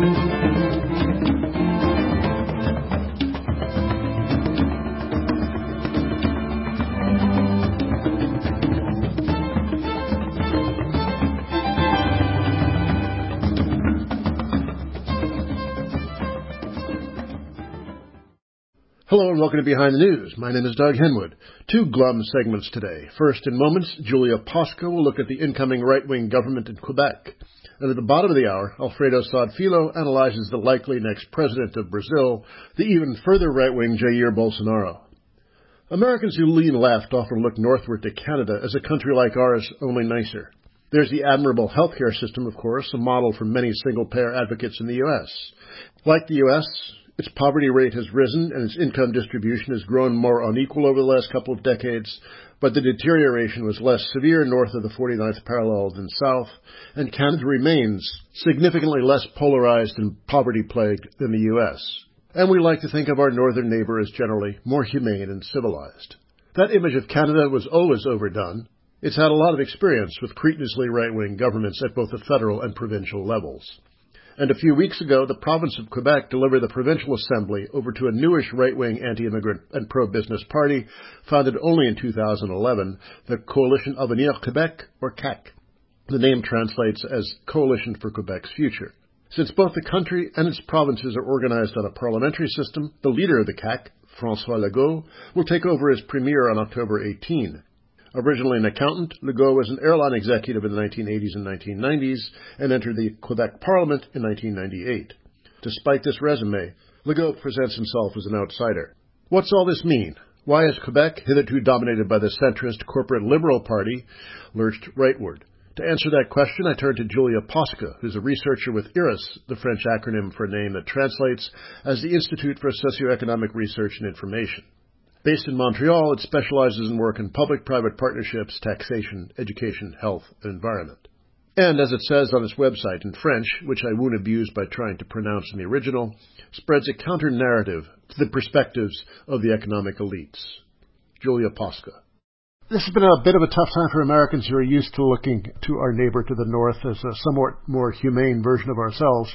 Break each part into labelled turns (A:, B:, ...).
A: Hello and welcome to Behind the News. My name is Doug Henwood. Two glum segments today. First, in moments, Julia Posca will look at the incoming right-wing government in Quebec. And at the bottom of the hour, Alfredo Saad-Filho analyzes the likely next president of Brazil, the even further right-wing Jair Bolsonaro. Americans who lean left often look northward to Canada as a country like ours, only nicer. There's the admirable healthcare system, of course, a model for many single-payer advocates in the U.S. Like the U.S., its poverty rate has risen and its income distribution has grown more unequal over the last couple of decades, but the deterioration was less severe north of the 49th parallel than south, and Canada remains significantly less polarized and poverty-plagued than the U.S. And we like to think of our northern neighbor as generally more humane and civilized. That image of Canada was always overdone. It's had a lot of experience with cretinisly right-wing governments at both the federal and provincial levels. And a few weeks ago, the province of Quebec delivered the provincial assembly over to a newish right-wing anti-immigrant and pro-business party founded only in 2011, the Coalition Avenir Québec, or CAQ. The name translates as Coalition for Quebec's Future. Since both the country and its provinces are organized on a parliamentary system, the leader of the CAQ, François Legault, will take over as premier on October 18. Originally an accountant, Legault was an airline executive in the 1980s and 1990s and entered the Quebec Parliament in 1998. Despite this resume, Legault presents himself as an outsider. What's all this mean? Why is Quebec, hitherto dominated by the centrist corporate Liberal Party, lurched rightward? To answer that question, I turn to Julia Posca, who's a researcher with IRIS, the French acronym for a name that translates as the Institute for Socioeconomic Research and Information. Based in Montreal, it specializes in work in public-private partnerships, taxation, education, health, and environment. And, as it says on its website in French, which I won't abuse by trying to pronounce in the original, spreads a counter-narrative to the perspectives of the economic elites. Julia Posca. This has been a bit of a tough time for Americans who are used to looking to our neighbor to the north as a somewhat more humane version of ourselves.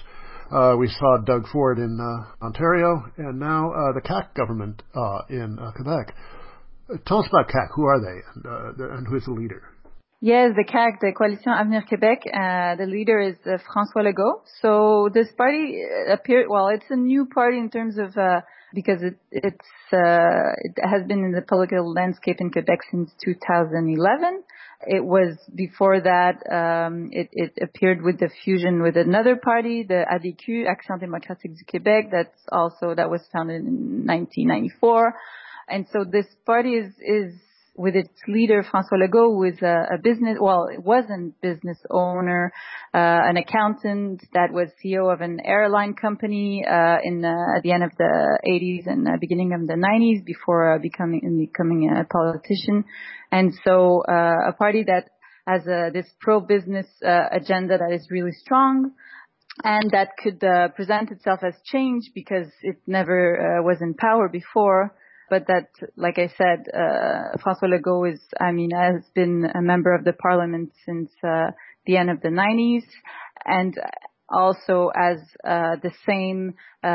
A: We saw Doug Ford in Ontario, and now the CAQ government in Quebec. Tell us about CAQ. Who are they, and who is the leader?
B: Yes, the CAQ, the Coalition Avenir Québec, the leader is François Legault. So this party it's a new party in terms of, because it has been in the political landscape in Quebec since 2011. It was before that, it appeared with the fusion with another party, the ADQ, Action Démocratique du Québec, that was founded in 1994. And so this party is with its leader, François Legault, who is it was a business owner, an accountant that was CEO of an airline company, at the end of the 80s and beginning of the 90s before becoming a politician. And so, a party that has this pro-business, agenda that is really strong and that could, present itself as change because it never, was in power before. But that, like I said, François Legault has been a member of the parliament since the end of the 90s, and also as the same,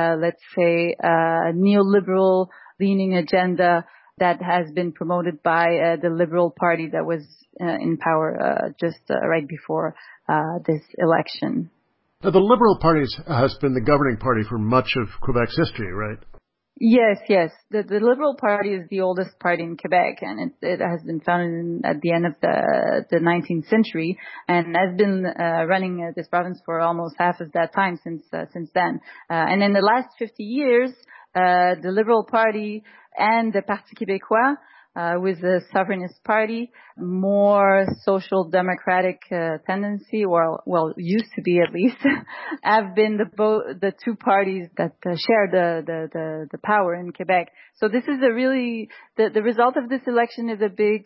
B: neoliberal leaning agenda that has been promoted by the Liberal Party that was in power just right before this election.
A: Now, the Liberal Party has been the governing party for much of Quebec's history, right?
B: Yes. The Liberal Party is the oldest party in Quebec, and it has been founded at the end of the 19th century, and has been running this province for almost half of that time since then. And in the last 50 years, the Liberal Party and the Parti québécois, with the Sovereignist Party, more social democratic tendency, used to be at least, have been the two parties that share the power in Quebec. So this is the result of this election is a big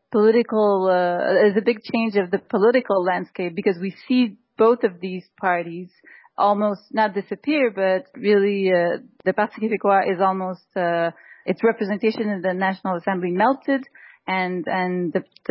B: big change of the political landscape, because we see both of these parties almost not disappear, but really the Parti québécois is almost its representation in the National Assembly melted, and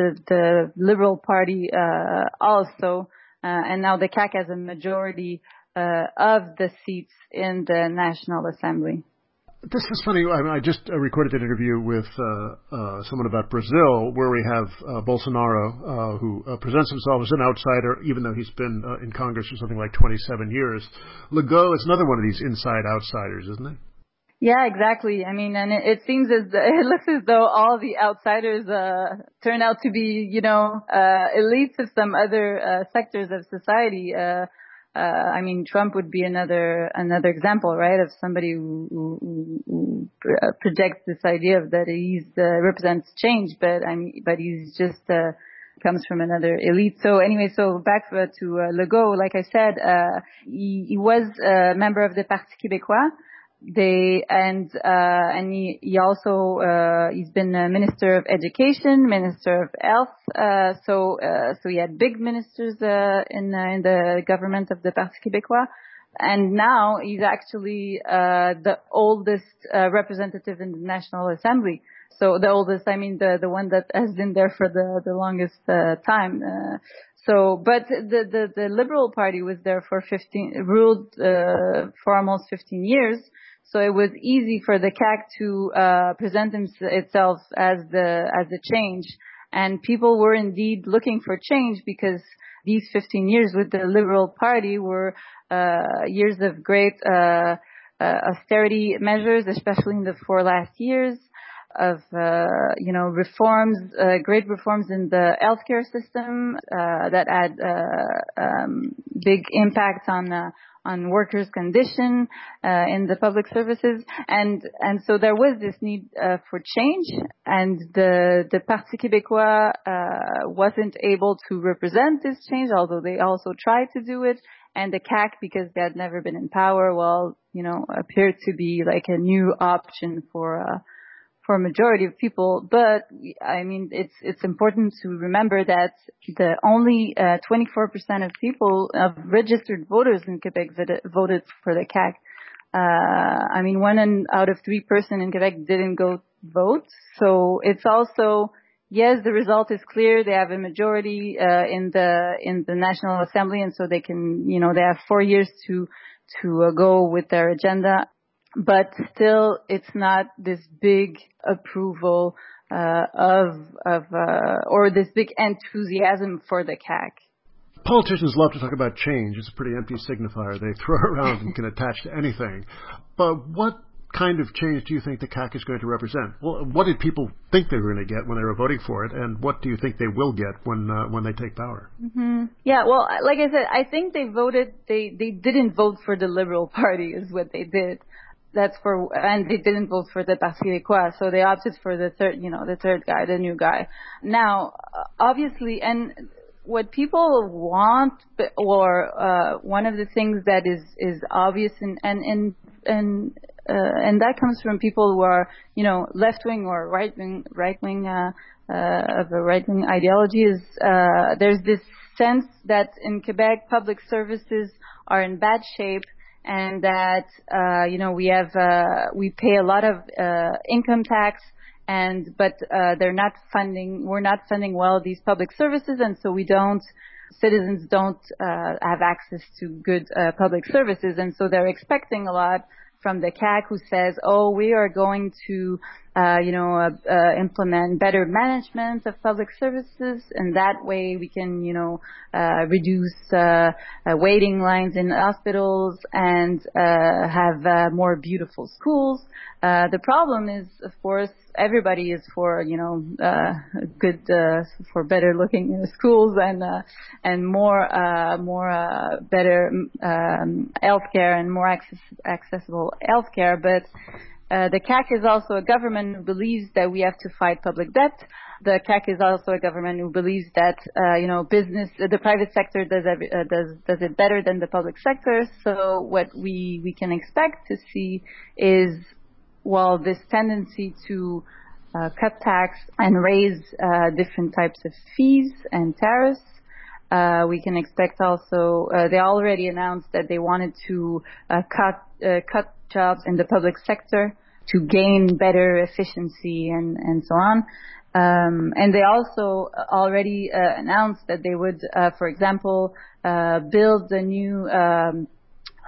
B: the Liberal Party also, and now the CAQ has a majority of the seats in the National Assembly.
A: This is funny. I just recorded an interview with someone about Brazil, where we have Bolsonaro, who presents himself as an outsider, even though he's been in Congress for something like 27 years. Legault is another one of these inside outsiders, isn't he?
B: Yeah, exactly. I mean, and it seems it looks as though all the outsiders turn out to be, elites of some other sectors of society. I mean, Trump would be another example, right, of somebody who projects this idea of that he represents change, but he's just comes from another elite. So anyway, so back to Legault, like I said, he was a member of the Parti Québécois. He also he's been a Minister of Education, Minister of Health, so he had big ministers in the government of the Parti Québécois, and now he's actually the oldest representative in the National Assembly. So the oldest, I mean the one that has been there for the longest time. But the Liberal Party was there for ruled for almost 15 years. So it was easy for the CAQ to present itself as the change, and people were indeed looking for change because these 15 years with the Liberal Party were years of great austerity measures, especially in the 4 last years, of reforms, great reforms in the healthcare system that had big impact on workers' condition in the public services, and so there was this need for change, and the Parti Québécois wasn't able to represent this change, although they also tried to do it, and the CAQ, because they had never been in power, appeared to be like a new option for a majority of people. But I mean, it's important to remember that the only 24% of people, of registered voters in Quebec, voted for the CAQ. I mean, 1 out of 3 person in Quebec didn't go vote. So it's also, yes, the result is clear. They have a majority in the National Assembly, and so they can, they have 4 years to go with their agenda. But still, it's not this big approval or this big enthusiasm for the CAQ.
A: Politicians love to talk about change. It's a pretty empty signifier they throw around and can attach to anything. But what kind of change do you think the CAQ is going to represent? Well, what did people think they were going to get when they were voting for it, and what do you think they will get when they take power?
B: Mm-hmm. Yeah, well, like I said, I think they didn't vote for the Liberal Party is what they did. And they didn't vote for the Parti Québécois, so they opted for the third guy, the new guy. Now, obviously, and what people want, or one of the things that is obvious, and that comes from people who are, left wing or right wing of a right wing ideology, is there's this sense that in Quebec public services are in bad shape. And that, we pay a lot of, income tax, but we're not funding well these public services, and so citizens don't, have access to good, public services, and so they're expecting a lot from the CAQ, who says, we are going to, implement better management of public services, and that way we can, reduce waiting lines in hospitals and have more beautiful schools. The problem is, of course, everybody is for good for better looking schools and more better healthcare and more accessible healthcare, but the CAQ is also a government who believes that we have to fight public debt. The CAQ is also a government who believes that the private sector does it better than the public sector. So what we can expect to see is, this tendency to cut tax and raise different types of fees and tariffs. We can expect also, they already announced that they wanted to cut jobs in the public sector to gain better efficiency and so on. And they also already announced that they would, for example, build a new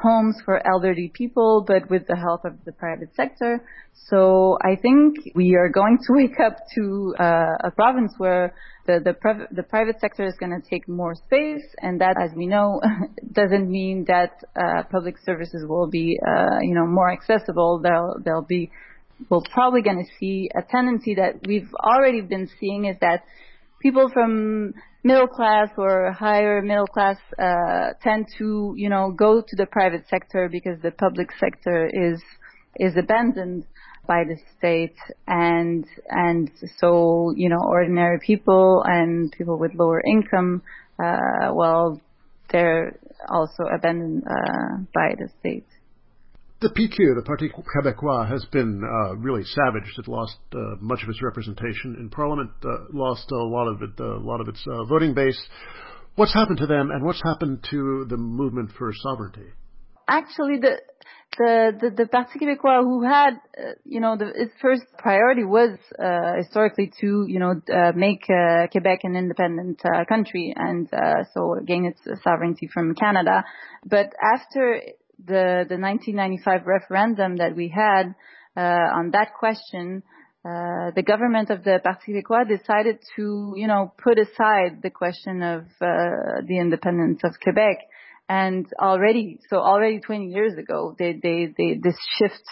B: homes for elderly people, but with the help of the private sector. So I think we are going to wake up to a province where the private sector is going to take more space, and that, as we know, doesn't mean that public services will be more accessible. We're probably going to see a tendency that we've already been seeing, is that people from middle class or higher middle class tend to go to the private sector because the public sector is abandoned by the state, and so ordinary people and people with lower income, they're also abandoned by the state.
A: The PQ, the Parti Québécois, has been really savaged. It lost much of its representation in Parliament, lost a lot of its voting base. What's happened to them, and what's happened to the movement for sovereignty?
B: Actually, the Parti Québécois, who had its first priority was historically to make Quebec an independent country, and so gain its sovereignty from Canada. But after the 1995 referendum that we had on that question, the government of the Parti Québécois decided to put aside the question of the independence of Quebec. And already 20 years ago, they made this shift.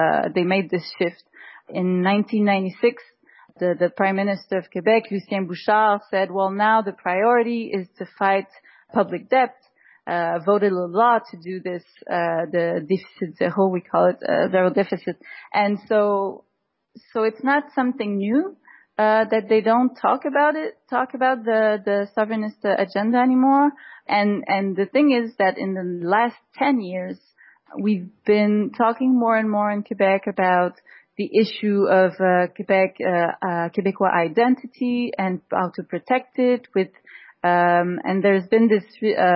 B: In 1996, the Prime Minister of Quebec, Lucien Bouchard, said, well, now the priority is to fight public debt. Voted a law to do this, the déficit zéro, we call it, zero deficit. And so it's not something new, that they don't talk about the sovereignist agenda anymore. And the thing is that in the last 10 years, we've been talking more and more in Quebec about the issue of Quebecois identity and how to protect it and there's been this,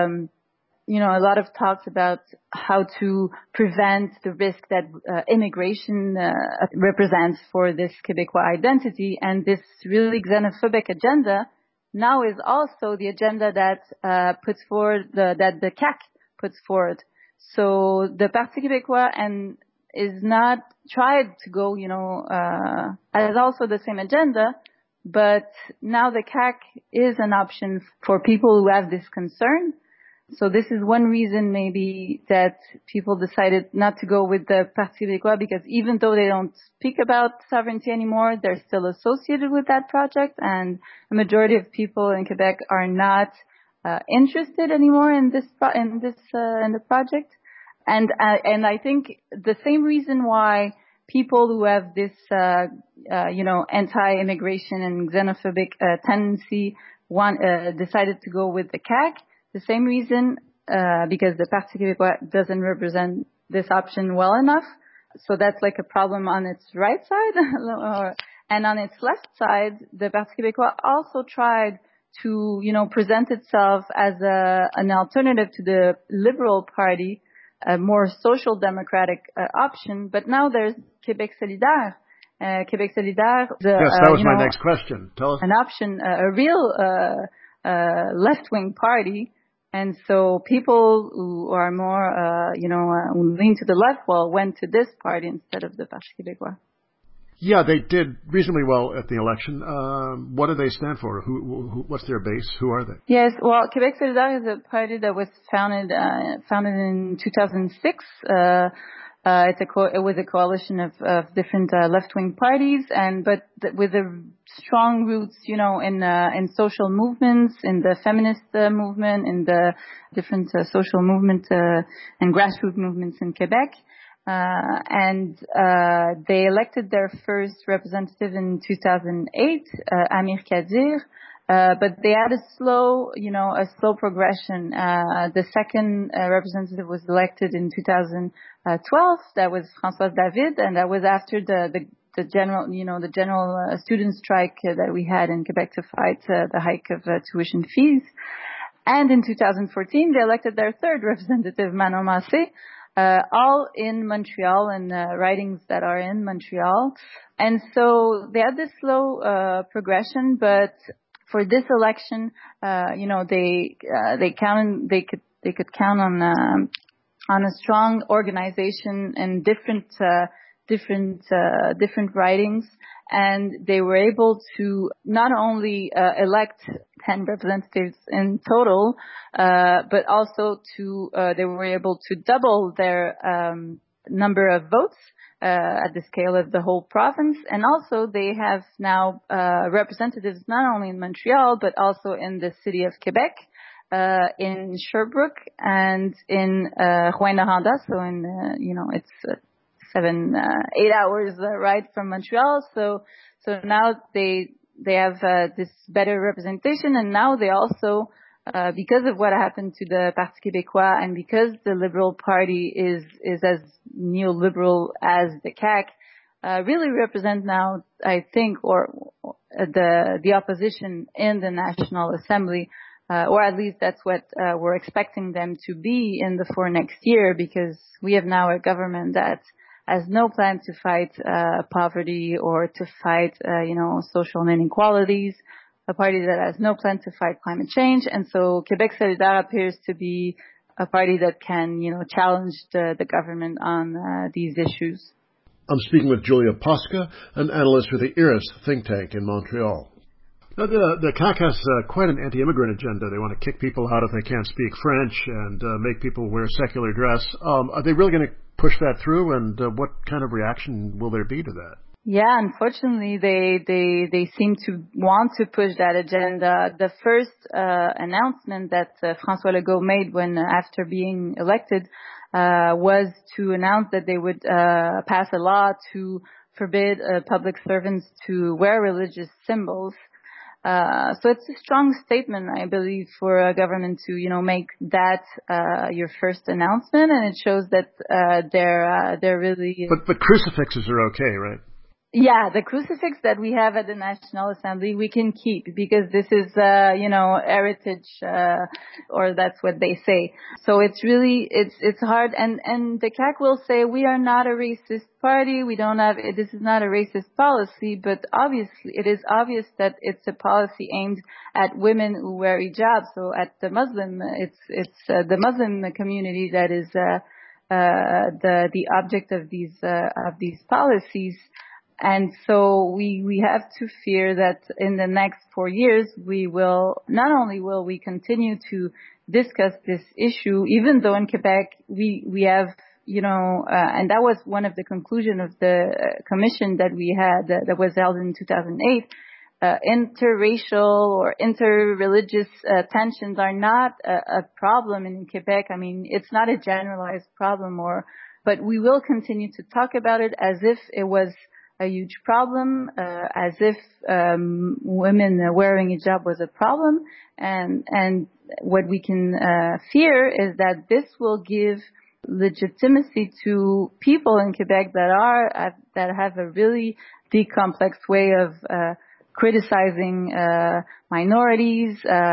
B: a lot of talks about how to prevent the risk that immigration represents for this Quebecois identity. And this really xenophobic agenda now is also the agenda that puts forward that the CAQ puts forward. So the Parti Québécois is not tried to go, as also the same agenda, but now the CAQ is an option for people who have this concern. So this is one reason maybe that people decided not to go with the Parti Québécois, because even though they don't speak about sovereignty anymore, they're still associated with that project, and the majority of people in Quebec are not interested anymore in the project. And I think the same reason why people who have this anti-immigration and xenophobic tendency decided to go with the CAQ. The same reason, because the Parti Québécois doesn't represent this option well enough. So that's like a problem on its right side. And on its left side, the Parti Québécois also tried to, present itself as an alternative to the Liberal Party, a more social democratic option. But now there's Québec Solidaire. Québec Solidaire.
A: Yes, that was my next question. Tell us.
B: An option, a real left-wing party. And so people who are more, who lean to the left, went to this party instead of the Parti Québécois.
A: Yeah, they did reasonably well at the election. What do they stand for? What's their base? Who are they?
B: Yes, well, Québec Solidaire is a party that was founded in 2006. It was a coalition of different left-wing parties, but with a strong roots, in social movements, in the feminist movement, in the different social movements and grassroots movements in Quebec. And they elected their first representative in 2008, Amir Kadir. But they had a slow progression. The second representative was elected in 2012. That was Françoise David, and that was after the general student strike that we had in Quebec to fight the hike of tuition fees. And in 2014, they elected their third representative, Manon Massé, all in Montreal, and ridings that are in Montreal. And so they had this slow progression, but for this election, they could count on on a strong organization and different ridings, and they were able to not only elect 10 representatives in total, but also they were able to double their number of votes at the scale of the whole province. And also they have now representatives not only in Montreal, but also in the city of Quebec, in Sherbrooke, and in Rouyn-Noranda. So it's 8 hours ride from Montreal. So now they have this better representation, and now they also, because of what happened to the Parti Québécois, and because the Liberal Party is as neoliberal as the CAQ, really represent now, I think, or the opposition in the National Assembly. Or at least that's what we're expecting them to be for next year, because we have now a government that has no plan to fight poverty or to fight social inequalities, a party that has no plan to fight climate change. And so Québec Solidaire appears to be a party that can challenge the government on these issues.
A: I'm speaking with Julia Posca, an analyst with the IRIS think tank in Montreal. Now, the CAQ has quite an anti-immigrant agenda. They want to kick people out if they can't speak French and make people wear secular dress. Are they really going to push that through, and what kind of reaction will there be to that?
B: Yeah, unfortunately, they seem to want to push that agenda. The first announcement that François Legault made after being elected was to announce that they would pass a law to forbid public servants to wear religious symbols. So it's a strong statement, I believe, for a government to, make that your first announcement, and it shows that they're really.
A: But crucifixes are okay, right?
B: Yeah, the crucifix that we have at the National Assembly we can keep, because this is heritage, or that's what they say. So it's really it's hard, and the CAQ will say we are not a racist party. We don't have this is not a racist policy, but obviously it is obvious that it's a policy aimed at women who wear hijab. So at the Muslim, it's the Muslim community that is the object of these policies. And so we have to fear that in the next 4 years, not only will we continue to discuss this issue, even though in Quebec we have, and that was one of the conclusions of the commission that we had that was held in 2008, interracial or interreligious tensions are not a problem in Quebec. I mean, it's not a generalized problem, but we will continue to talk about it as if it was a huge problem, as if women wearing hijab was a problem, and what we can fear is that this will give legitimacy to people in Quebec that have a really deep, complex way of criticizing minorities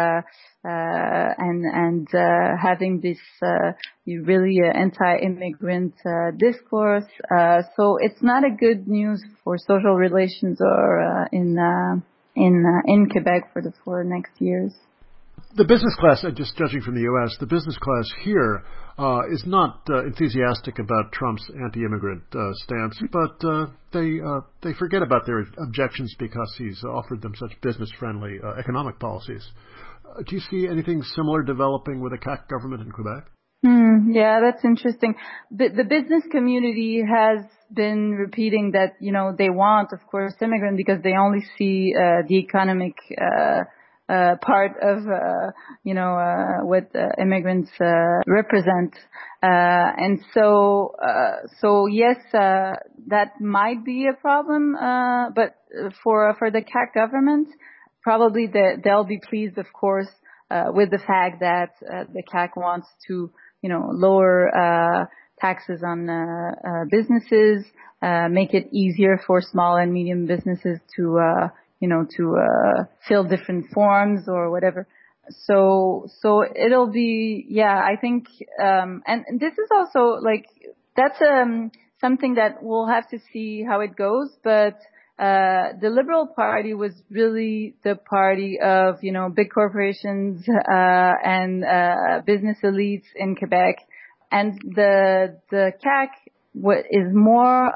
B: and having this really anti-immigrant discourse. So it's not a good news for social relations or in Quebec for next years.
A: The business class, just judging from the U.S., the business class here is not enthusiastic about Trump's anti-immigrant stance, but they forget about their objections because he's offered them such business-friendly economic policies. Do you see anything similar developing with the CAQ government in Quebec?
B: Yeah, that's interesting. The business community has been repeating that, they want, of course, immigrants because they only see the economic part of, what immigrants represent. And so yes, that might be a problem, but for the CAQ government, probably they'll be pleased, of course, with the fact that the CAQ wants to, lower taxes on businesses, make it easier for small and medium businesses to fill different forms or whatever. So it'll be, I think, and this is also that's something that we'll have to see how it goes, but the Liberal Party was really the party of, big corporations, and business elites in Quebec. and the CAQ is more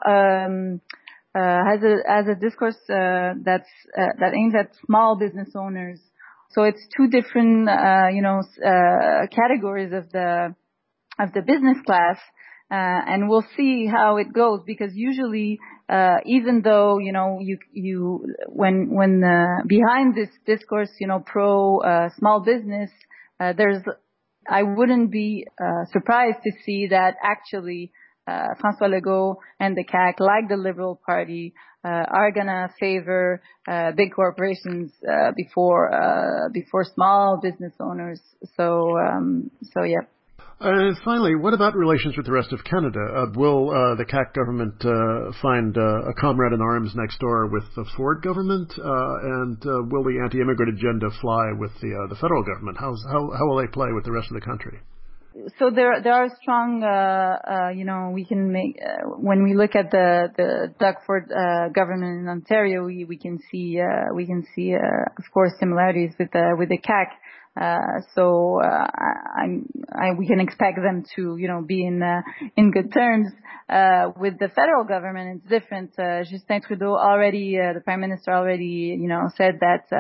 B: has a discourse that aims at small business owners. So it's two different categories of the business class, and we'll see how it goes, because usually even though when behind this discourse pro small business, I wouldn't be surprised to see that actually François Legault and the CAQ, like the Liberal Party, are gonna favor big corporations before small business owners. So yeah.
A: And finally, what about relations with the rest of Canada? Will the CAQ government find a comrade in arms next door with the Ford government? And will the anti-immigrant agenda fly with the federal government? How will they play with the rest of the country?
B: So there are strong, we can make, when we look at the Doug Ford government in Ontario, we can see, of course, similarities with the CAQ. We can expect them to, be in good terms. With the federal government, it's different. Justin Trudeau already, the Prime Minister already, said that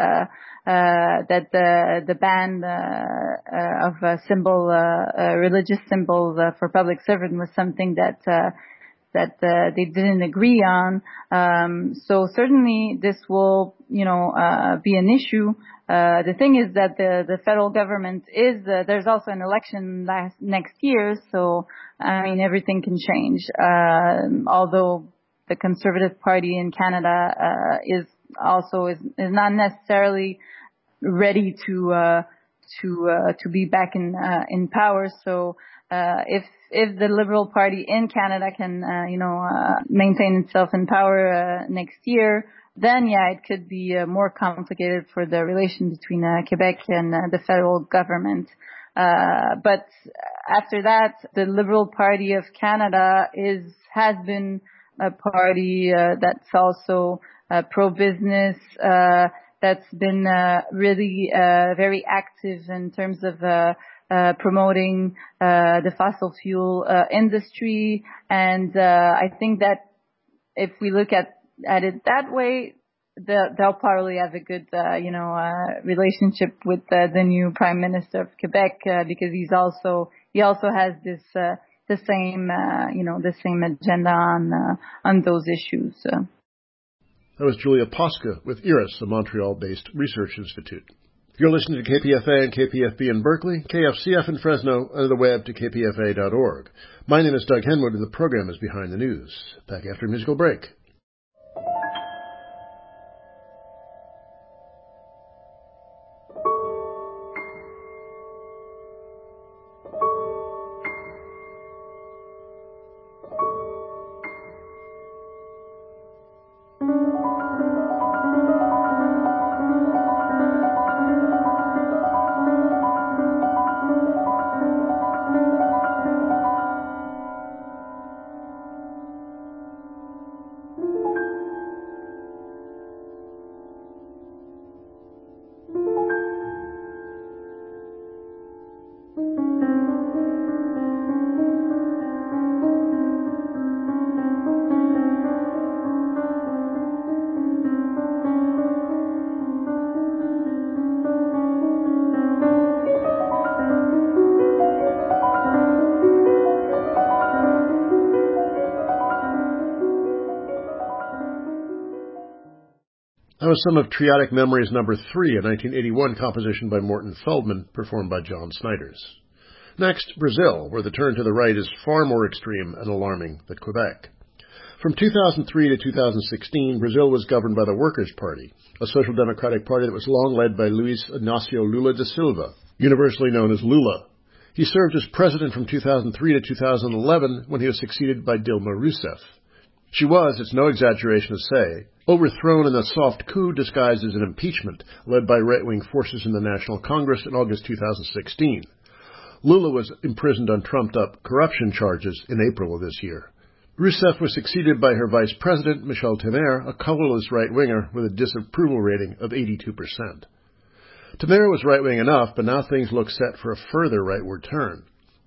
B: the ban of religious symbols for public servants was something that they didn't agree on. So certainly this will, be an issue. The thing is that the federal government there's also an election next year, so everything can change. Although the Conservative Party in Canada is not necessarily ready to be back in power. So if the Liberal Party in Canada can maintain itself in power next year, then it could be more complicated for the relation between Quebec and the federal government. But after that, the Liberal Party of Canada has been a party that's also pro-business, that's been really very active in terms of promoting the fossil fuel industry. And I think that if we look at it that way, they'll probably have a good, relationship with the new Prime Minister of Quebec, because he also has this the same agenda on those issues.
A: That was Julia Posca with IRIS, a Montreal-based research institute. You're listening to KPFA and KPFB in Berkeley, KFCF in Fresno, and the web to kpfa.org. My name is Doug Henwood, and the program is Behind the News. Back after a musical break. That was some of Triadic Memories No. 3, a 1981 composition by Morton Feldman, performed by John Snyders. Next, Brazil, where the turn to the right is far more extreme and alarming than Quebec. From 2003 to 2016, Brazil was governed by the Workers' Party, a social democratic party that was long led by Luiz Inácio Lula da Silva, universally known as Lula. He served as president from 2003 to 2011, when he was succeeded by Dilma Rousseff. She was, it's no exaggeration to say, overthrown in a soft coup disguised as an impeachment led by right-wing forces in the National Congress in August 2016. Lula was imprisoned on trumped-up corruption charges in April of this year. Rousseff was succeeded by her vice president, Michel Temer, a colorless right-winger with a disapproval rating of 82%. Temer was right-wing enough, but now things look set for a further rightward turn.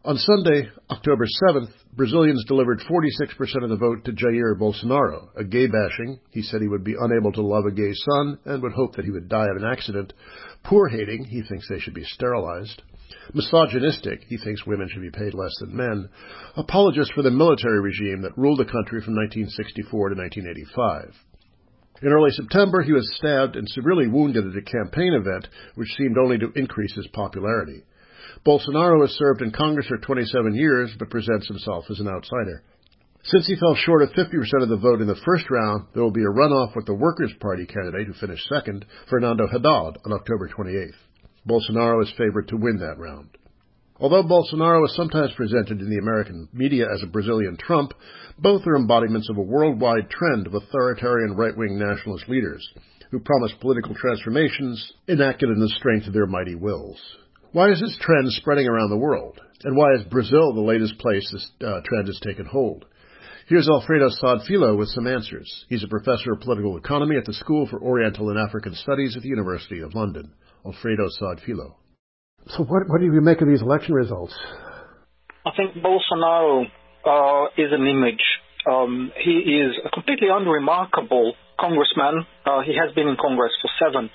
A: On Sunday, October 7th, Brazilians delivered 46% of the vote to Jair Bolsonaro, a gay-bashing. He said he would be unable to love a gay son and would hope that he would die of an accident. Poor-hating, he thinks they should be sterilized. Misogynistic, he thinks women should be paid less than men. Apologist for the military regime that ruled the country from 1964 to 1985. In early September, he was stabbed and severely wounded at a campaign event, which seemed only to increase his popularity. Bolsonaro has served in Congress for 27 years, but presents himself as an outsider. Since he fell short of 50% of the vote in the first round, there will be a runoff with the Workers' Party candidate who finished second, Fernando Haddad, on October 28th. Bolsonaro is favored to win that round. Although Bolsonaro is sometimes presented in the American media as a Brazilian Trump, both are embodiments of a worldwide trend of authoritarian right-wing nationalist leaders who promise political transformations enacted in the strength of their mighty wills. Why is this trend spreading around the world? And why is Brazil the latest place this trend has taken hold? Here's Alfredo Saad-Filho with some answers. He's a professor of political economy at the School for Oriental and African Studies at the University of London. Alfredo Saad-Filho. So what do you make of these election results?
C: I think Bolsonaro is an image. He is a completely unremarkable congressman. He has been in Congress for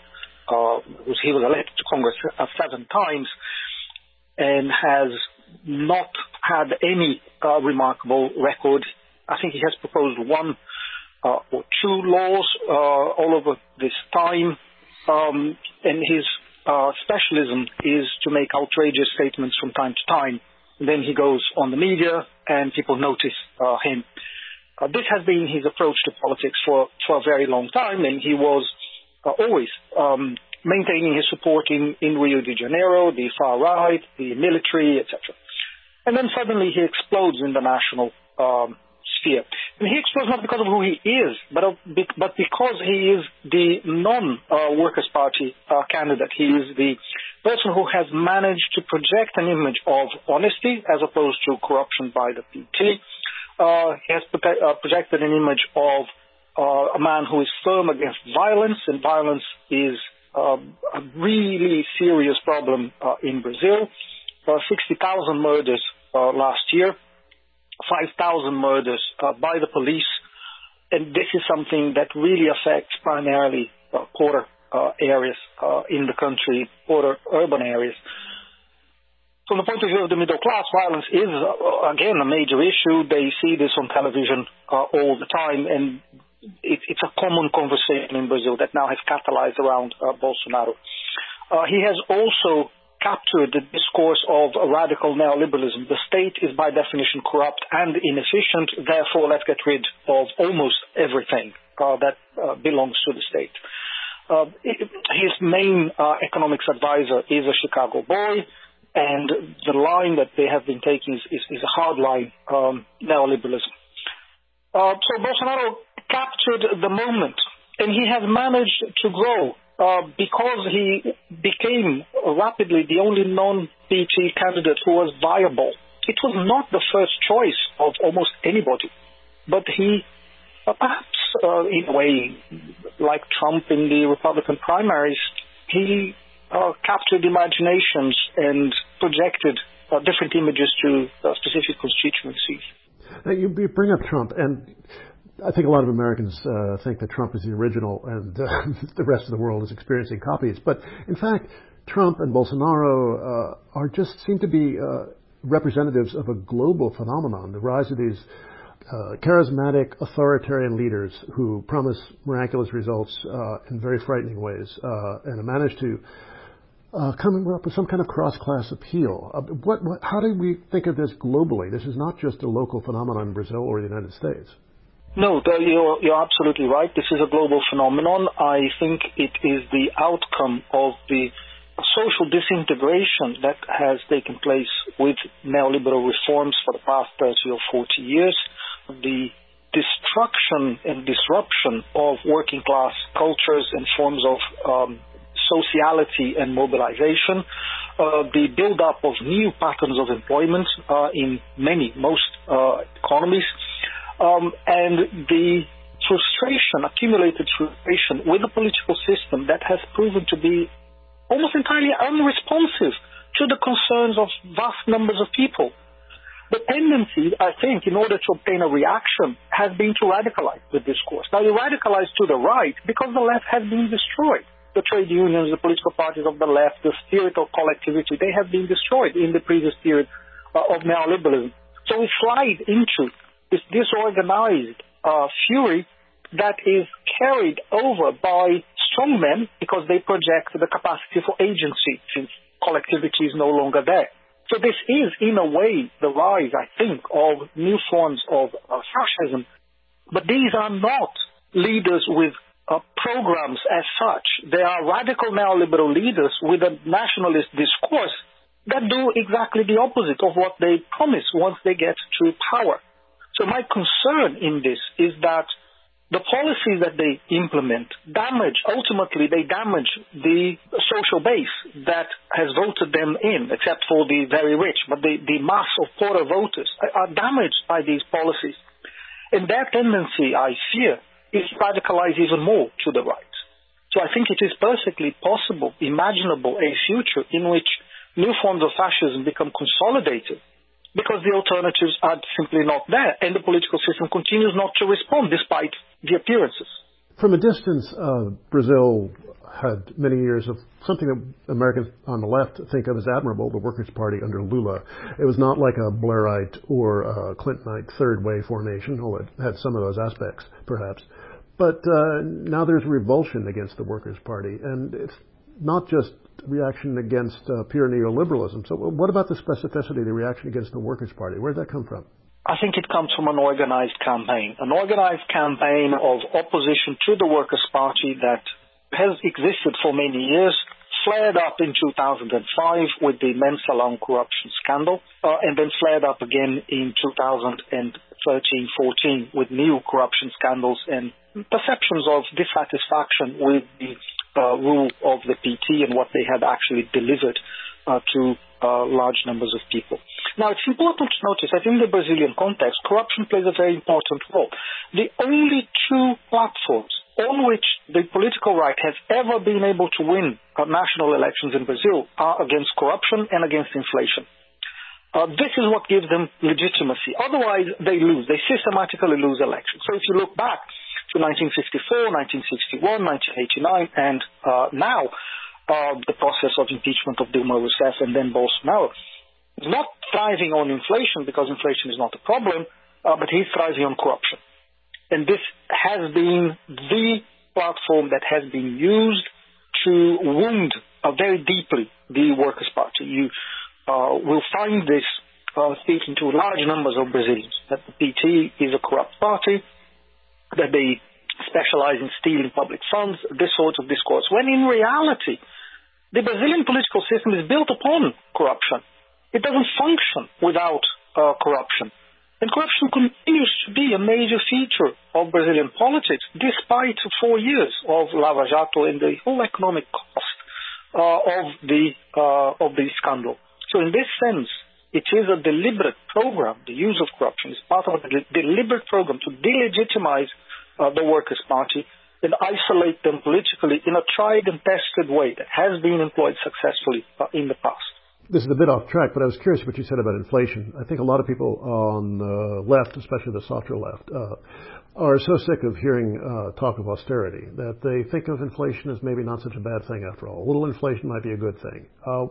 C: he was elected to Congress 7 times and has not had any remarkable record. I think he has proposed 1 or 2 laws all over this time, and his specialism is to make outrageous statements from time to time. Then he goes on the media and people notice him. This has been his approach to politics for a very long time, and he was always maintaining his support in Rio de Janeiro, the far right, the military, etc. And then suddenly he explodes in the national sphere. And he explodes not because of who he is, but because he is the non-Workers' Party candidate. He is the person who has managed to project an image of honesty as opposed to corruption by the PT. He has projected an image of a man who is firm against violence, and violence is a really serious problem in Brazil. 60,000 murders last year, 5,000 murders by the police, and this is something that really affects primarily poorer areas in the country, poorer urban areas. From the point of view of the middle class, violence is, again, a major issue. They see this on television all the time, and it's a common conversation in Brazil that now has catalyzed around Bolsonaro. He has also captured the discourse of a radical neoliberalism. The state is by definition corrupt and inefficient, therefore let's get rid of almost everything that belongs to the state. His main economics advisor is a Chicago boy, and the line that they have been taking is a hardline neoliberalism. So Bolsonaro captured the moment, and he has managed to grow because he became rapidly the only non-PT candidate who was viable. It was not the first choice of almost anybody, but he perhaps in a way like Trump in the Republican primaries, he captured imaginations and projected different images to specific constituencies.
A: Now, you bring up Trump, and I think a lot of Americans think that Trump is the original and the rest of the world is experiencing copies. But in fact, Trump and Bolsonaro seem to be representatives of a global phenomenon, the rise of these charismatic authoritarian leaders who promise miraculous results in very frightening ways and have managed to come up with some kind of cross-class appeal. How do we think of this globally? This is not just a local phenomenon in Brazil or the United States.
C: No, you're absolutely right. This is a global phenomenon. I think it is the outcome of the social disintegration that has taken place with neoliberal reforms for the past 30 or 40 years, the destruction and disruption of working class cultures and forms of sociality and mobilization, the build-up of new patterns of employment in most economies, and the accumulated frustration with the political system that has proven to be almost entirely unresponsive to the concerns of vast numbers of people. The tendency, I think, in order to obtain a reaction, has been to radicalize the discourse. Now, you radicalize to the right because the left has been destroyed. The trade unions, the political parties of the left, the spirit of collectivity, they have been destroyed in the previous period of neoliberalism. So we slide into this disorganized fury that is carried over by strong men because they project the capacity for agency since collectivity is no longer there. So this is, in a way, the rise, I think, of new forms of fascism. But these are not leaders with programs as such. They are radical neoliberal leaders with a nationalist discourse that do exactly the opposite of what they promise once they get to power. So my concern in this is that the policies that they implement ultimately they damage the social base that has voted them in, except for the very rich. But the mass of poorer voters are damaged by these policies. And their tendency, I fear, is to radicalize even more to the right. So I think it is perfectly possible, imaginable, a future in which new forms of fascism become consolidated, because the alternatives are simply not there, and the political system continues not to respond despite the appearances.
A: From a distance, Brazil had many years of something that Americans on the left think of as admirable, the Workers' Party under Lula. It was not like a Blairite or a Clintonite third way formation, although it had some of those aspects, perhaps. But now there's revulsion against the Workers' Party, and it's not just reaction against pure neoliberalism. So what about the specificity of the reaction against the Workers' Party? Where did that come from?
C: I think it comes from an organized campaign of opposition to the Workers' Party that has existed for many years, flared up in 2005 with the Mensalão corruption scandal, and then flared up again in 2013-14 with new corruption scandals and perceptions of dissatisfaction with the rule of the PT and what they had actually delivered to large numbers of people. Now, it's important to notice that in the Brazilian context, corruption plays a very important role. The only two platforms on which the political right has ever been able to win national elections in Brazil are against corruption and against inflation. This is what gives them legitimacy. Otherwise, they lose. They systematically lose elections. So if you look back to 1954, 1961, 1989, and now the process of impeachment of Dilma Rousseff and then Bolsonaro, is not thriving on inflation because inflation is not a problem, but he's thriving on corruption. And this has been the platform that has been used to wound very deeply the Workers' Party. You will find this speaking to large numbers of Brazilians, that the PT is a corrupt party, that they specialize in stealing public funds, this sort of discourse, when in reality, the Brazilian political system is built upon corruption. It doesn't function without corruption. And corruption continues to be a major feature of Brazilian politics, despite 4 years of Lava Jato and the whole economic cost of the scandal. So in this sense, it is a deliberate program. The use of corruption is part of a deliberate program to delegitimize the Workers' Party and isolate them politically in a tried and tested way that has been employed successfully in the past.
A: This is a bit off track, but I was curious what you said about inflation. I think a lot of people on the left, especially the softer left, are so sick of hearing talk of austerity that they think of inflation as maybe not such a bad thing after all. A little inflation might be a good thing.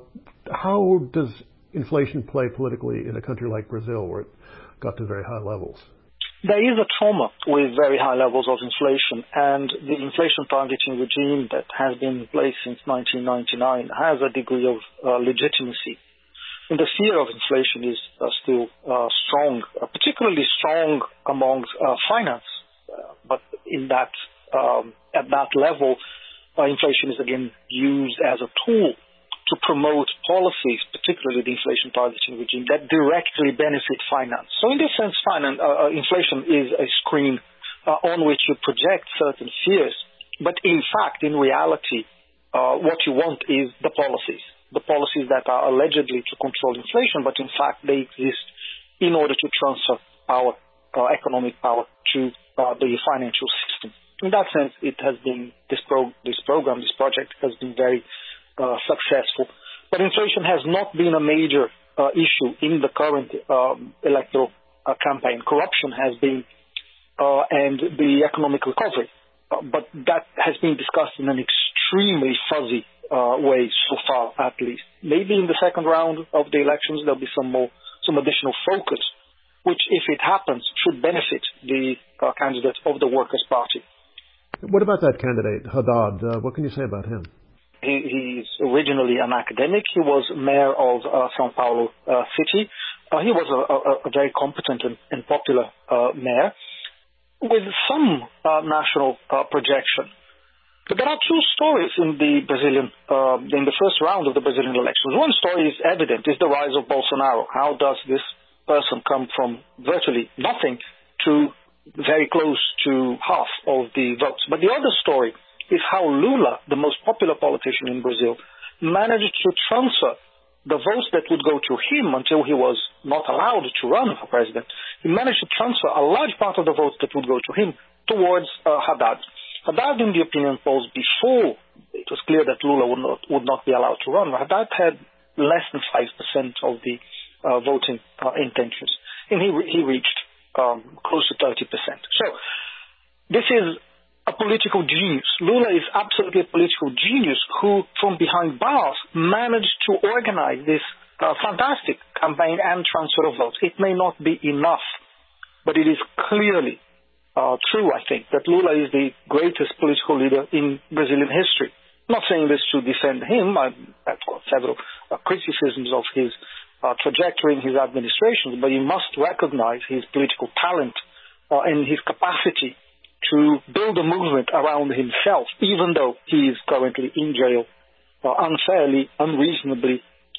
A: How does inflation play politically in a country like Brazil where it got to very high levels?
C: There is a trauma with very high levels of inflation, and the inflation targeting regime that has been in place since 1999 has a degree of legitimacy. And the fear of inflation is still strong, particularly strong among finance. But in that, at that level, inflation is again used as a tool to promote policies, particularly the inflation targeting regime, that directly benefit finance. So in this sense, inflation is a screen on which you project certain fears. But in fact, in reality, what you want is the policies that are allegedly to control inflation, but in fact they exist in order to transfer power, economic power, to the financial system. In that sense, it has been this project has been very successful. But inflation has not been a major issue in the current electoral campaign. Corruption has been, and the economic recovery. But that has been discussed in an extremely fuzzy way so far, at least. Maybe in the second round of the elections there'll be some additional focus, which, if it happens, should benefit the candidate of the Workers' Party.
A: What about that candidate, Haddad? What can you say about him?
C: He's originally an academic. He was mayor of São Paulo city. He was a very competent and popular mayor with some national projection. But there are two stories in the first round of the Brazilian elections. One story is evident, is the rise of Bolsonaro. How does this person come from virtually nothing to very close to half of the votes? But the other story is how Lula, the most popular politician in Brazil, managed to transfer the votes that would go to him until he was not allowed to run for president. He managed to transfer a large part of the votes that would go to him towards Haddad. Haddad, in the opinion polls before it was clear that Lula would not be allowed to run, Haddad had less than 5% of the voting intentions. And he reached close to 30%. So this is a political genius. Lula is absolutely a political genius who, from behind bars, managed to organize this fantastic campaign and transfer of votes. It may not be enough, but it is clearly true, I think, that Lula is the greatest political leader in Brazilian history. I'm not saying this to defend him. I've got several criticisms of his trajectory in his administration, but you must recognize his political talent and his capacity to build a movement around himself, even though he is currently in jail unfairly, unreasonably,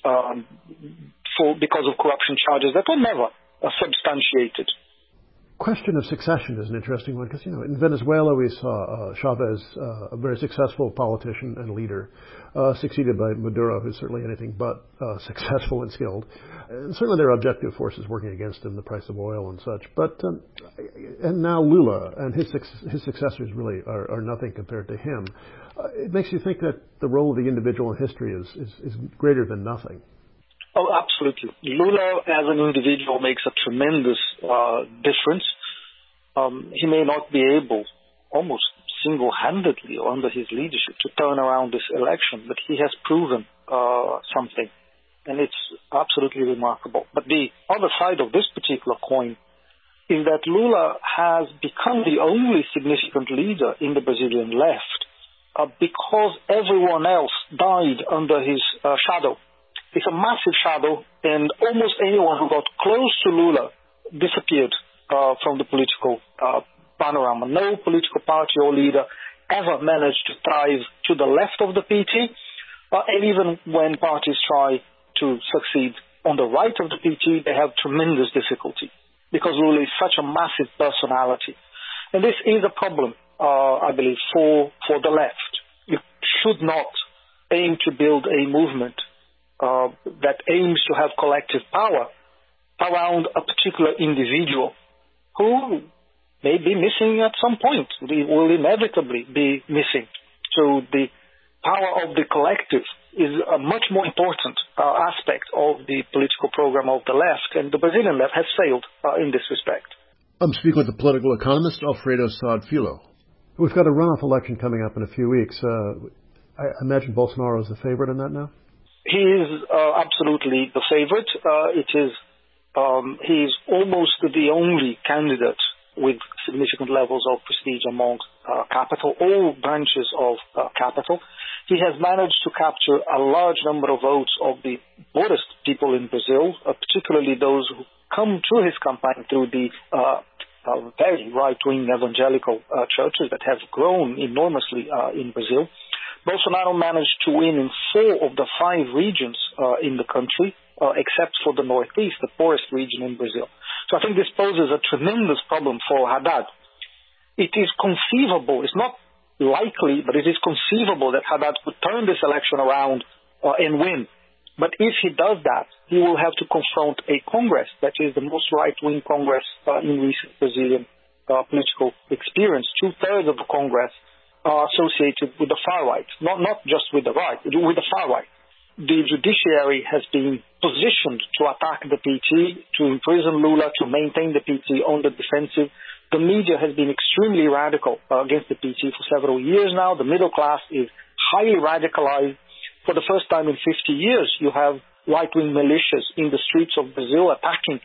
C: because of corruption charges that were never substantiated.
A: Question of succession is an interesting one because, in Venezuela we saw Chavez, a very successful politician and leader, succeeded by Maduro, who's certainly anything but successful and skilled. And certainly there are objective forces working against him, the price of oil and such. But and now Lula and his successors really are nothing compared to him. It makes you think that the role of the individual in history is greater than nothing.
C: Oh, absolutely. Lula as an individual makes a tremendous difference. He may not be able, almost single-handedly or under his leadership, to turn around this election, but he has proven something, and it's absolutely remarkable. But the other side of this particular coin is that Lula has become the only significant leader in the Brazilian left because everyone else died under his shadow. It's a massive shadow, and almost anyone who got close to Lula disappeared from the political panorama. No political party or leader ever managed to thrive to the left of the PT, and even when parties try to succeed on the right of the PT, they have tremendous difficulty because Lula is such a massive personality. And this is a problem, I believe, for the left. You should not aim to build a movement that aims to have collective power around a particular individual who may be missing at some point, will inevitably be missing. So the power of the collective is a much more important aspect of the political program of the left, and the Brazilian left has failed in this respect.
A: I'm speaking with the political economist Alfredo Saad Filho. We've got a runoff election coming up in a few weeks. I imagine Bolsonaro is the favorite in that now?
C: He is absolutely the favorite. He is almost the only candidate with significant levels of prestige among all branches of capital. He has managed to capture a large number of votes of the poorest people in Brazil, particularly those who come to his campaign through the very right-wing evangelical churches that have grown enormously in Brazil. Bolsonaro managed to win in 4 of the 5 regions in the country, except for the Northeast, the poorest region in Brazil. So I think this poses a tremendous problem for Haddad. It is conceivable, it's not likely, but it is conceivable that Haddad could turn this election around and win. But if he does that, he will have to confront a Congress that is the most right-wing Congress in recent Brazilian political experience. 2/3 of the Congress are associated with the far right, not just with the right, with the far right. the judiciary has been positioned to attack the PT, to imprison Lula, to maintain the PT on the defensive. The media has been extremely radical against the PT for several years now. The middle class is highly radicalized. For the first time in 50 years, you have right-wing militias in the streets of Brazil attacking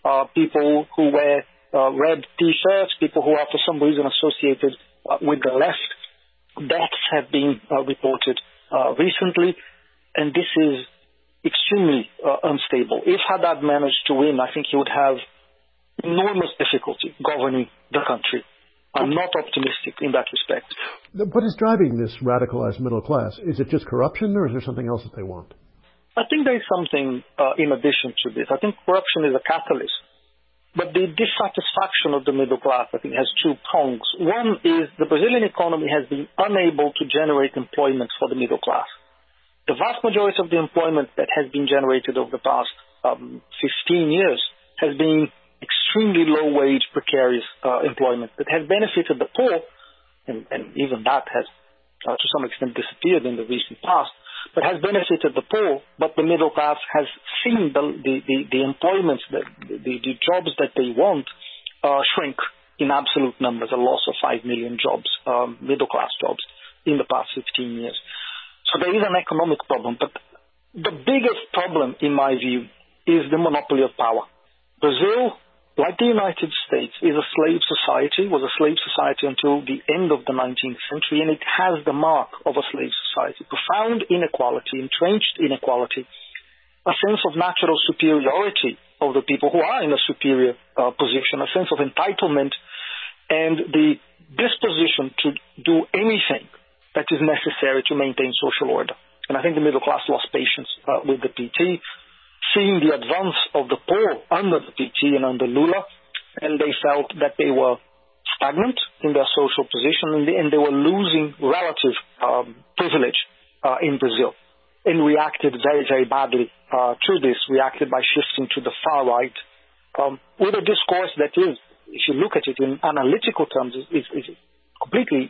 C: people who wear red T-shirts, people who are for some reason associated with the left. Deaths have been reported recently, and this is extremely unstable. If Haddad managed to win, I think he would have enormous difficulty governing the country. I'm not optimistic in that respect.
A: What is driving this radicalized middle class? Is it just corruption, or is there something else that they want?
C: I think there is something in addition to this. I think corruption is a catalyst. But the dissatisfaction of the middle class, I think, has two prongs. One is the Brazilian economy has been unable to generate employment for the middle class. The vast majority of the employment that has been generated over the past 15 years has been extremely low-wage, precarious employment that has benefited the poor, and even that has, to some extent, disappeared in the recent past, but has benefited the poor, but the middle class has seen the employments, the jobs that they want shrink in absolute numbers, a loss of 5 million jobs, middle-class jobs, in the past 15 years. So there is an economic problem, but the biggest problem, in my view, is the monopoly of power. Brazil, like the United States, is a slave society, was a slave society until the end of the 19th century, and it has the mark of a slave society. Profound inequality, entrenched inequality, a sense of natural superiority of the people who are in a superior position, a sense of entitlement, and the disposition to do anything that is necessary to maintain social order. And I think the middle class lost patience with the PT, seeing the advance of the poor under the PT and under Lula, and they felt that they were stagnant in their social position, and they were losing relative privilege in Brazil, and reacted very, very badly to this, reacted by shifting to the far right, with a discourse that is, if you look at it in analytical terms, is completely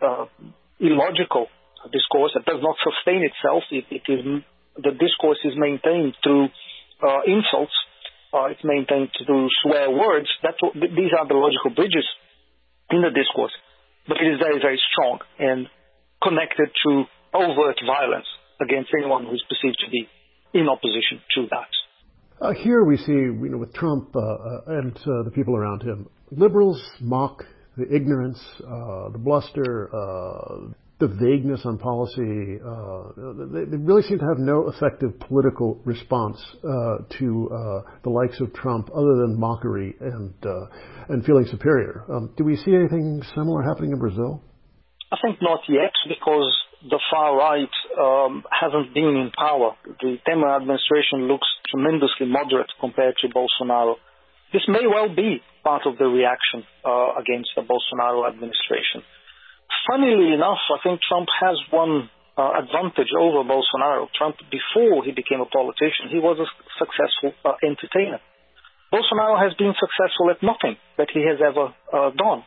C: illogical discourse that does not sustain itself. The discourse is maintained through insults. It's maintained through swear words. These are the logical bridges in the discourse. But it is very, very strong and connected to overt violence against anyone who's perceived to be in opposition to that.
A: Here we see, with Trump and the people around him, liberals mock the ignorance, the bluster, the vagueness on policy. They really seem to have no effective political response to the likes of Trump, other than mockery and feeling superior. Do we see anything similar happening in Brazil?
C: I think not yet, because the far right hasn't been in power. The Temer administration looks tremendously moderate compared to Bolsonaro. This may well be part of the reaction against the Bolsonaro administration. Funnily enough, I think Trump has one advantage over Bolsonaro. Trump, before he became a politician, he was a successful entertainer. Bolsonaro has been successful at nothing that he has ever done.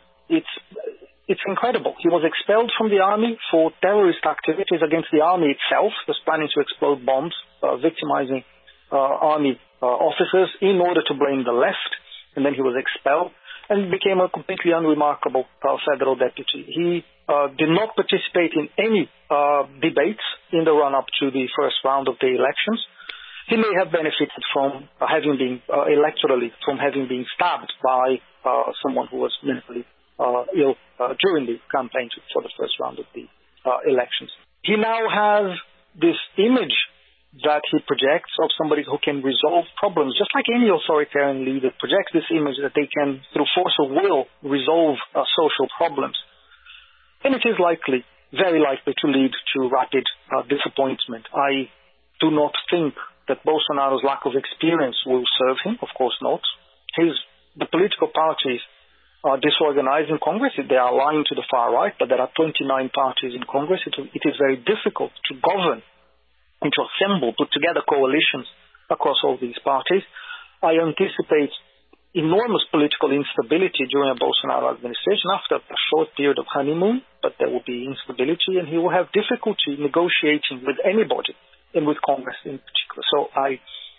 C: It's incredible. He was expelled from the army for terrorist activities against the army itself, was planning to explode bombs, victimizing army officers in order to blame the left, and then he was expelled and became a completely unremarkable federal deputy. He did not participate in any debates in the run-up to the first round of the elections. He may have benefited from having been electorally, from having been stabbed by someone who was mentally ill during the campaign for the first round of the elections. He now has this image that he projects of somebody who can resolve problems, just like any authoritarian leader projects this image that they can, through force of will, resolve social problems. And it is likely, very likely, to lead to rapid disappointment. I do not think that Bolsonaro's lack of experience will serve him, of course not. The political parties are disorganized in Congress. They are aligned to the far right, but there are 29 parties in Congress. It is very difficult to govern and to assemble, put together coalitions across all these parties. I anticipate enormous political instability during a Bolsonaro administration after a short period of honeymoon, but there will be instability and he will have difficulty negotiating with anybody and with Congress in particular. So I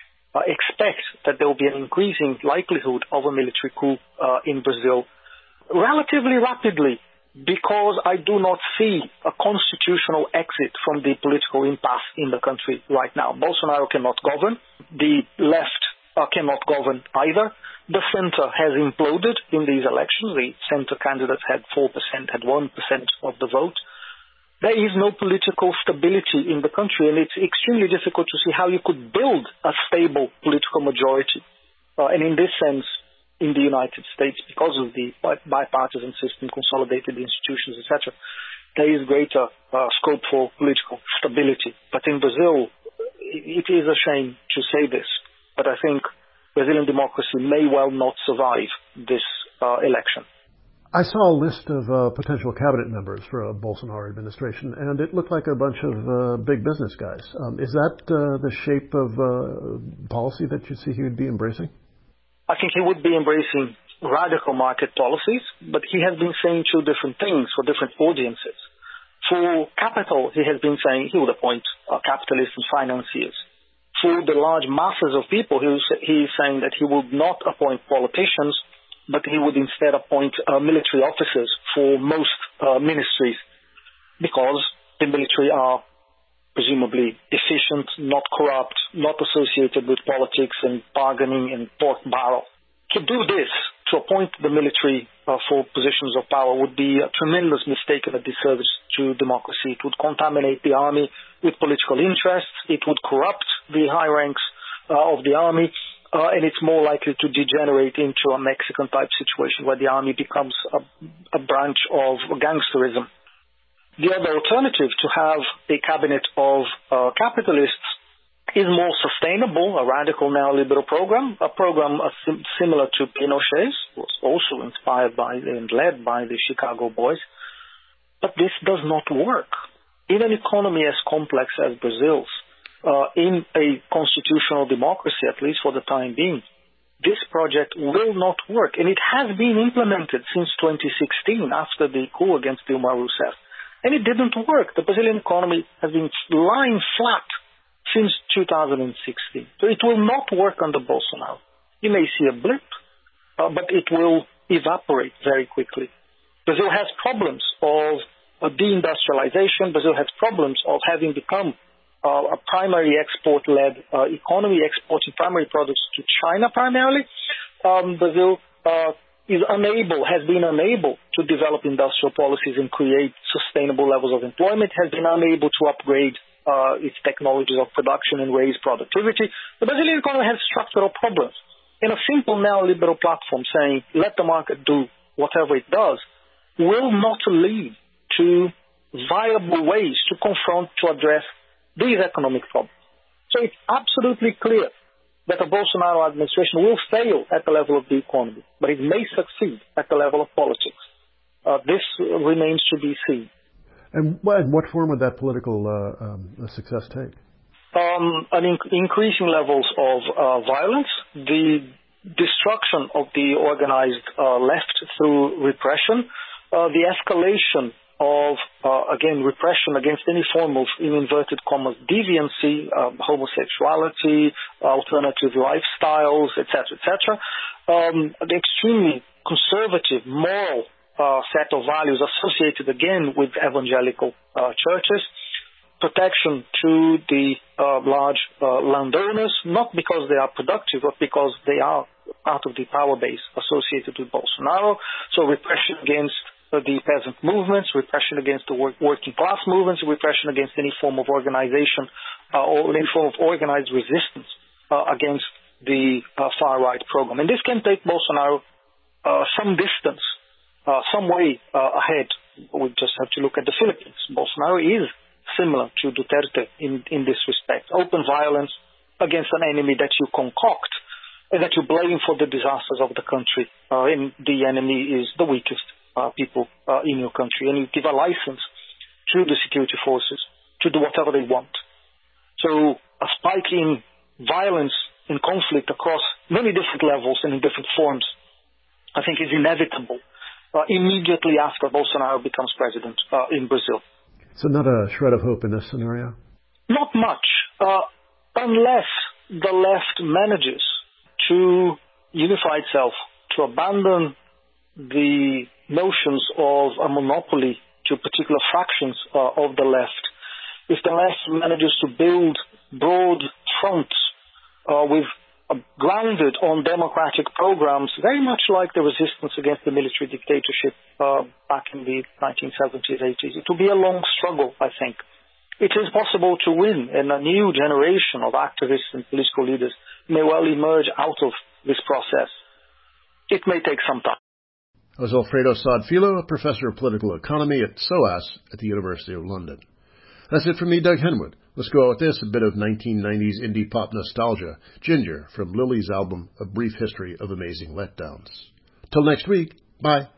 C: expect that there will be an increasing likelihood of a military coup in Brazil relatively rapidly, because I do not see a constitutional exit from the political impasse in the country right now. Bolsonaro cannot govern. The left cannot govern either. The center has imploded in these elections. The center candidates had 4%, had 1% of the vote. There is no political stability in the country, and it's extremely difficult to see how you could build a stable political majority. And in this sense, in the United States, because of the bipartisan system, consolidated institutions, etc., there is greater scope for political stability. But in Brazil, it is a shame to say this, but I think Brazilian democracy may well not survive this election.
A: I saw a list of potential cabinet members for a Bolsonaro administration, and it looked like a bunch of big business guys. Is that the shape of policy that you see he would be embracing?
C: I think he would be embracing radical market policies, but he has been saying two different things for different audiences. For capital, he has been saying he would appoint capitalists and financiers. For the large masses of people, he is saying that he would not appoint politicians, but he would instead appoint military officers for most ministries, because the military are presumably efficient, not corrupt, not associated with politics and bargaining and pork barrel. To do this, to appoint the military for positions of power, would be a tremendous mistake and a disservice to democracy. It would contaminate the army with political interests. It would corrupt the high ranks of the army. And it's more likely to degenerate into a Mexican-type situation where the army becomes a branch of gangsterism. The other alternative, to have a cabinet of capitalists, is more sustainable, a radical neoliberal program, a program similar to Pinochet's, was also inspired by and led by the Chicago Boys. But this does not work. In an economy as complex as Brazil's, in a constitutional democracy, at least for the time being, this project will not work. And it has been implemented since 2016 after the coup against Dilma Rousseff. And it didn't work. The Brazilian economy has been lying flat since 2016. So it will not work under Bolsonaro. You may see a blip, but it will evaporate very quickly. Brazil has problems of deindustrialization. Brazil has problems of having become a primary export-led economy, exporting primary products to China primarily. Brazil has been unable to develop industrial policies and create sustainable levels of employment, has been unable to upgrade its technologies of production and raise productivity. The Brazilian economy has structural problems. And a simple neoliberal platform saying, let the market do whatever it does, will not lead to viable ways to confront, to address these economic problems. So it's absolutely clear that the Bolsonaro administration will fail at the level of the economy, but it may succeed at the level of politics. This remains to be seen.
A: And what form would that political success take?
C: Increasing levels of violence, the destruction of the organized left through repression, the escalation of, again, repression against any form of, in inverted commas, deviancy, homosexuality, alternative lifestyles, etc., etc. The extremely conservative, moral set of values associated, again, with evangelical churches, protection to the large landowners, not because they are productive, but because they are part of the power base associated with Bolsonaro. So repression against the peasant movements, repression against the working class movements, repression against any form of organization or any form of organized resistance against the far-right program. And this can take Bolsonaro some distance, some way ahead. We just have to look at the Philippines. Bolsonaro is similar to Duterte in this respect. Open violence against an enemy that you concoct and that you blame for the disasters of the country. And the enemy is the weakest people in your country, and you give a license to the security forces to do whatever they want. So a spike in violence in conflict across many different levels and in different forms, I think is inevitable immediately after Bolsonaro becomes president in Brazil.
A: So not a shred of hope in this scenario?
C: Not much, unless the left manages to unify itself, to abandon the notions of a monopoly to particular fractions of the left. If the left manages to build broad fronts grounded on democratic programs, very much like the resistance against the military dictatorship back in the 1970s, 80s. It will be a long struggle, I think. It is possible to win, and a new generation of activists and political leaders may well emerge out of this process. It may take some time.
A: That was Alfredo Saad-Filho, a professor of political economy at SOAS at the University of London. That's it from me, Doug Henwood. Let's go out with this, a bit of 1990s indie pop nostalgia, Ginger, from Lily's album, A Brief History of Amazing Letdowns. Till next week, bye.